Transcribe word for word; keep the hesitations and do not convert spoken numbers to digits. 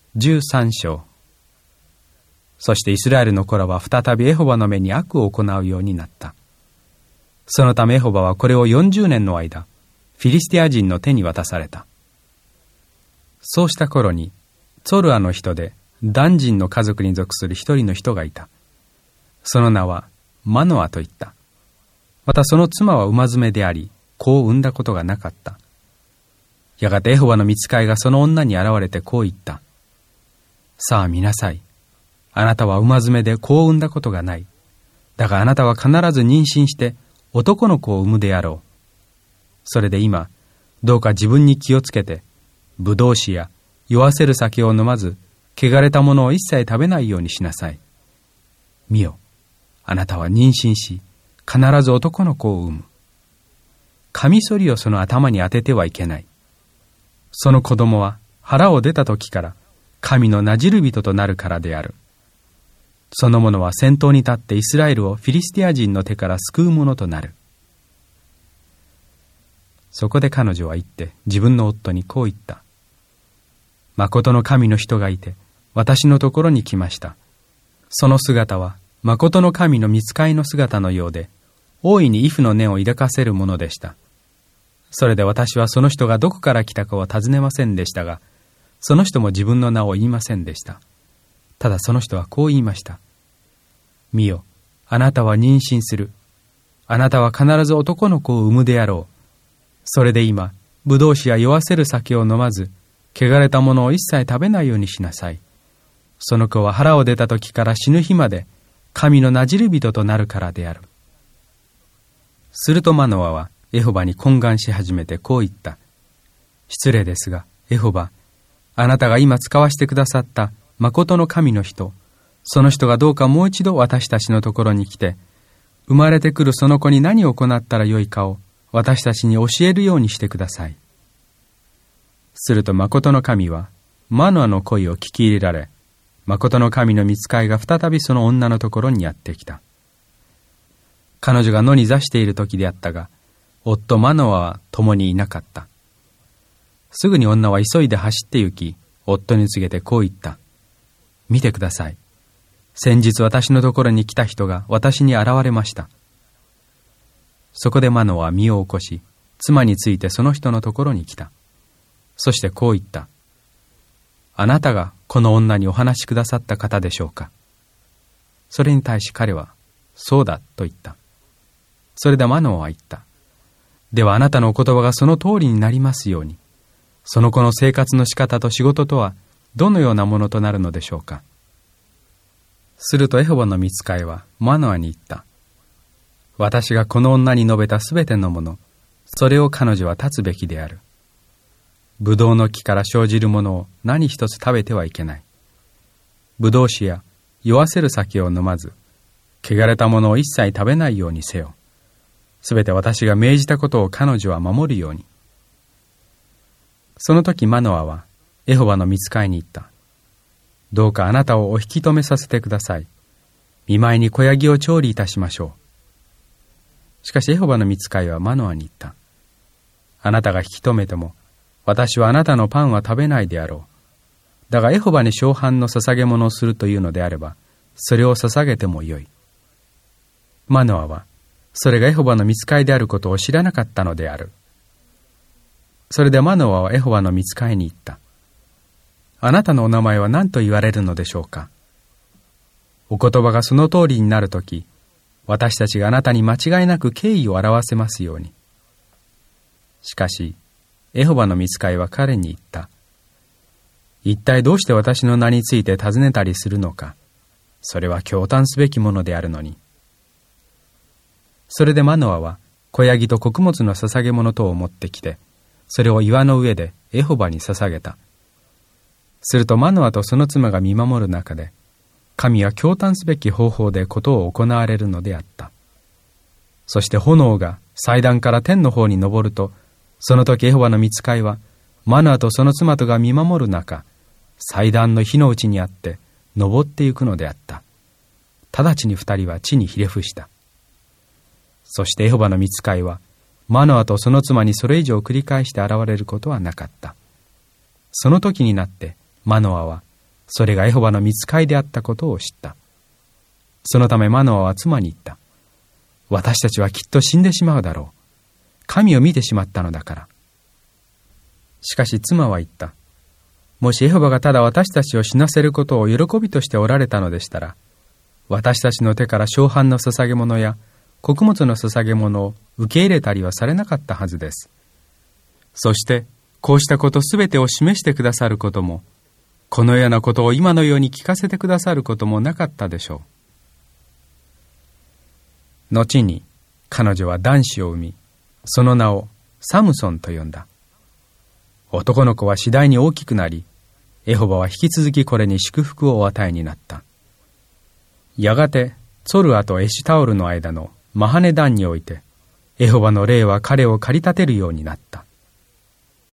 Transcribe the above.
じゅうさん章。そしてイスラエルの子らは再びエホバの目に悪を行うようになった。そのためエホバはこれをよんじゅうねんの間、フィリスティア人の手に渡された。そうした頃に、ツォルアの人でダン人の家族に属する一人の人がいた。その名はマノアといった。またその妻は馬詰めであり、子を産んだことがなかった。やがてエホバの御使いがその女に現れてこう言った。さあ見なさい。あなたは馬詰めで子を産んだことがない。だがあなたは必ず妊娠して男の子を産むであろう。それで今、どうか自分に気をつけて、ブドウ酒や酔わせる酒を飲まず、汚れたものを一切食べないようにしなさい。見よ、あなたは妊娠し、必ず男の子を産む。カミソリをその頭に当ててはいけない。その子供は腹を出た時から神のなじる人となるからである。その者は先頭に立ってイスラエルをフィリスティア人の手から救う者となる。そこで彼女は言って自分の夫にこう言った。誠の神の人がいて私のところに来ました。その姿は誠の神の御使いの姿のようで、大いに畏怖の念を抱かせるものでした。それで私はその人がどこから来たかを尋ねませんでしたが、その人も自分の名を言いませんでした。ただその人はこう言いました。見よ、あなたは妊娠する。あなたは必ず男の子を産むであろう。それで今、ブドウ酒や酔わせる酒を飲まず、汚れたものを一切食べないようにしなさい。その子は腹を出た時から死ぬ日まで、神のなじる人となるからである。するとマノアはエホバに懇願し始めてこう言った。失礼ですが、エホバ、あなたが今使わしてくださった誠の神の人、その人がどうかもう一度私たちのところに来て、生まれてくるその子に何を行ったらよいかを私たちに教えるようにしてください。すると誠の神はマノアの声を聞き入れられ、誠の神の御使いが再びその女のところにやってきた。彼女が野に座している時であったが、夫マノアは共にいなかった。すぐに女は急いで走って行き、夫に告げてこう言った。見てください。先日私のところに来た人が私に現れました。そこでマノアは身を起こし、妻についてその人のところに来た。そしてこう言った。あなたがこの女にお話しくださった方でしょうか。それに対し彼は、そうだと言った。それでマノアは言った。ではあなたのお言葉がその通りになりますように。その子の生活の仕方と仕事とはどのようなものとなるのでしょうか。するとエホバの御使いはマノアに言った。私がこの女に述べたすべてのもの、それを彼女は断つべきである。ブドウの木から生じるものを何一つ食べてはいけない。ブドウ酒や酔わせる酒を飲まず、汚れたものを一切食べないようにせよ。すべて私が命じたことを彼女は守るように。その時マノアはエホバの御使いに言った。どうかあなたをお引き止めさせてください。見舞いに子ヤギを調理いたしましょう。しかしエホバの御使いはマノアに言った。あなたが引き止めても、私はあなたのパンは食べないであろう。だがエホバに小飯の捧げ物をするというのであれば、それを捧げてもよい。マノアは、それがエホバの御使いであることを知らなかったのである。それでマノアはエホバの御使いに言った。あなたのお名前は何と言われるのでしょうか。お言葉がその通りになるとき、私たちがあなたに間違いなく敬意を表せますように。しかし、エホバの御使いは彼に言った。一体どうして私の名について尋ねたりするのか。それは驚嘆すべきものであるのに。それでマノアは子ヤギと穀物の捧げ物等を持ってきて、それを岩の上でエホバに捧げた。するとマノアとその妻が見守る中で、神は驚嘆すべき方法でことを行われるのであった。そして炎が祭壇から天の方に昇ると、その時エホバの御使いはマノアとその妻とが見守る中、祭壇の火の内にあって昇ってゆくのであった。直ちに二人は地にひれ伏した。そしてエホバの御使いはマノアとその妻にそれ以上繰り返して現れることはなかった。その時になってマノアはそれがエホバの御使いであったことを知った。そのためマノアは妻に言った。私たちはきっと死んでしまうだろう。神を見てしまったのだから。しかし妻は言った。もしエホバがただ私たちを死なせることを喜びとしておられたのでしたら、私たちの手から小飯の捧げ物や穀物の捧げ物を受け入れたりはされなかったはずです。そしてこうしたことすべてを示してくださることも、このようなことを今のように聞かせてくださることもなかったでしょう。後に彼女は男子を産み、その名をサムソンと呼んだ。男の子は次第に大きくなり、エホバは引き続きこれに祝福をお与えになった。やがてツォルアとエシュタオルの間のマハネダンにおいて、エホバの霊は彼を駆り立てるようになった。